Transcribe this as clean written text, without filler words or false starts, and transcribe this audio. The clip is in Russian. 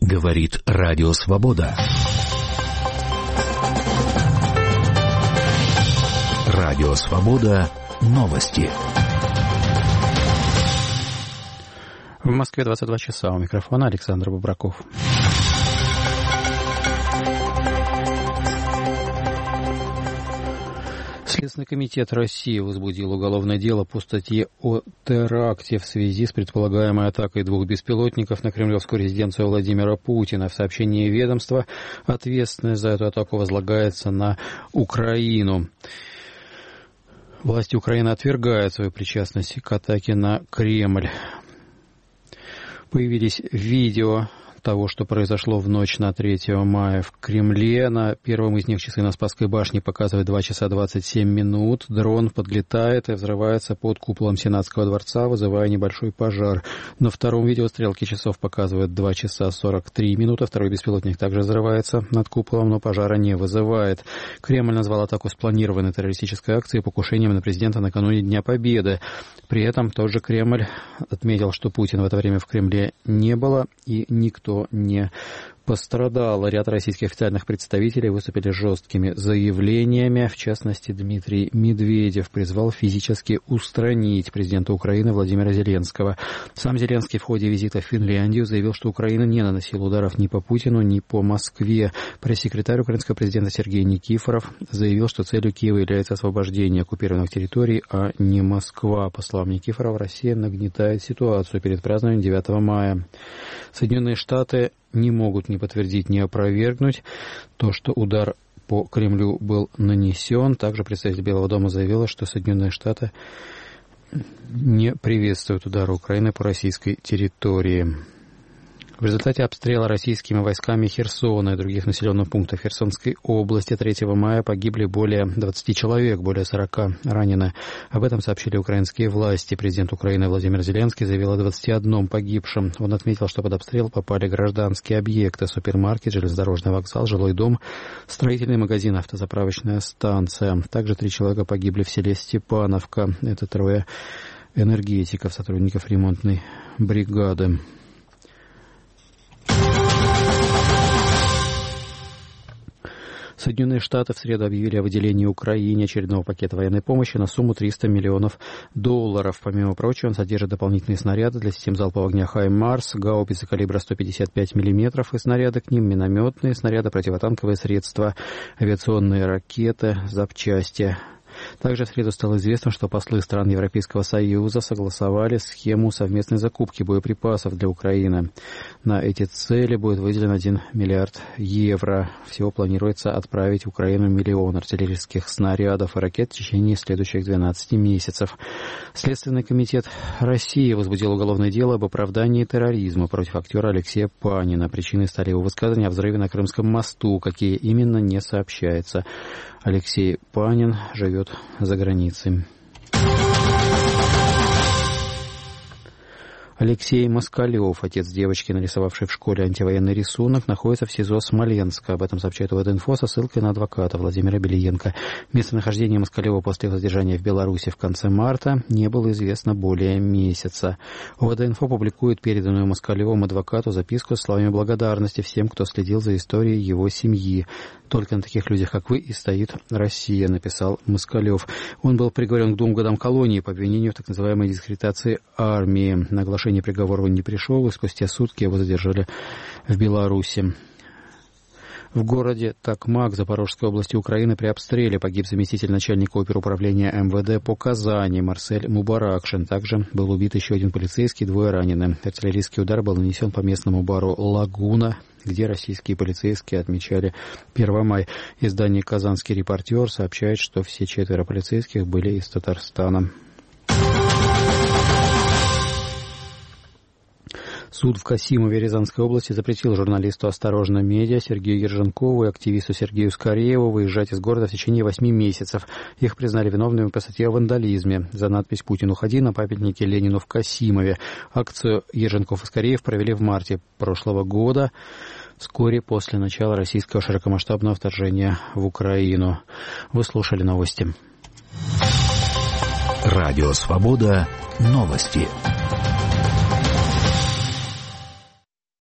Говорит Радио Свобода. Радио Свобода. Новости. В Москве 22 часа. У микрофона Александр Бубраков. Следственный комитет России возбудил уголовное дело по статье о теракте в связи с предполагаемой атакой двух беспилотников на кремлевскую резиденцию Владимира Путина. В сообщении ведомства ответственность за эту атаку возлагается на Украину. Власти Украины отвергают свою причастность к атаке на Кремль. Появились видео того, что произошло в ночь на 3 мая в Кремле. На первом из них часы на Спасской башне показывают 2 часа 27 минут. Дрон подлетает и взрывается под куполом Сенатского дворца, вызывая небольшой пожар. На втором видео стрелки часов показывают 2 часа 43 минуты. Второй беспилотник также взрывается над куполом, но пожара не вызывает. Кремль назвал атаку спланированной террористической акцией покушением на президента накануне Дня Победы. При этом тот же Кремль отметил, что Путина в это время в Кремле не было и никто не пострадал. Ряд российских официальных представителей выступили с жесткими заявлениями. В частности, Дмитрий Медведев призвал физически устранить президента Украины Владимира Зеленского. Сам Зеленский в ходе визита в Финляндию заявил, что Украина не наносила ударов ни по Путину, ни по Москве. Пресс-секретарь украинского президента Сергей Никифоров заявил, что целью Киева является освобождение оккупированных территорий, а не Москва. По словам Никифорова, Россия нагнетает ситуацию перед празднованием 9 мая. Соединенные Штаты не могут ни подтвердить, ни опровергнуть то, что удар по Кремлю был нанесен. Также представитель Белого дома заявила, что Соединенные Штаты не приветствуют удары Украины по российской территории. В результате обстрела российскими войсками Херсона и других населенных пунктов Херсонской области 3 мая погибли более 20 человек, более 40 ранены. Об этом сообщили украинские власти. Президент Украины Владимир Зеленский заявил о 21 погибшем. Он отметил, что под обстрел попали гражданские объекты: супермаркет, железнодорожный вокзал, жилой дом, строительный магазин, автозаправочная станция. Также 3 человека погибли в селе Степановка. Это 3 энергетиков, сотрудников ремонтной бригады. Соединенные Штаты в среду объявили о выделении Украине очередного пакета военной помощи на сумму $300 миллионов. Помимо прочего, он содержит дополнительные снаряды для систем залпового огня «Хаймарс», гаубицы калибра 155 мм и снаряды к ним, минометные снаряды, противотанковые средства, авиационные ракеты, запчасти. Также в среду стало известно, что послы стран Европейского Союза согласовали схему совместной закупки боеприпасов для Украины. На эти цели будет выделен 1 миллиард евро. Всего планируется отправить в Украину 1 миллион артиллерийских снарядов и ракет в течение следующих 12 месяцев. Следственный комитет России возбудил уголовное дело об оправдании терроризма против актера Алексея Панина. Причиной стали его высказывания о взрыве на Крымском мосту. Какие именно, не сообщается. Алексей Панин живет за границей. Алексей Москалев, отец девочки, нарисовавшей в школе антивоенный рисунок, находится в СИЗО Смоленска. Об этом сообщает УВД-инфо со ссылкой на адвоката Владимира Белиенко. Местонахождение Москалева после задержания в Беларуси в конце марта не было известно более месяца. УВД-инфо публикует переданную Москалевым адвокату записку с словами благодарности всем, кто следил за историей его семьи. «Только на таких людях, как вы, и стоит Россия», — написал Москалев. Он был приговорен к 2 годам колонии по обвинению в так называемой дискредитации армии. На оглашение приговора он не пришел, и спустя сутки его задержали в Беларуси. В городе Токмак Запорожской области Украины при обстреле погиб заместитель начальника оперуправления МВД по Казани Марсель Мубаракшин. Также был убит еще 1 полицейский, 2 ранены. Артиллерийский удар был нанесен по местному бару «Лагуна», где российские полицейские отмечали 1 мая. Издание «Казанский репортер» сообщает, что все 4 полицейских были из Татарстана. Суд в Касимове Рязанской области запретил журналисту «Осторожно, медиа» Сергею Ерженкову и активисту Сергею Скорееву выезжать из города в течение 8 месяцев. Их признали виновными по статье о вандализме за надпись «Путин, уходи» на памятнике Ленину в Касимове. Акцию Ерженков и Скореев провели в марте прошлого года, вскоре после начала российского широкомасштабного вторжения в Украину. Вы слушали новости. Радио «Свобода». Новости.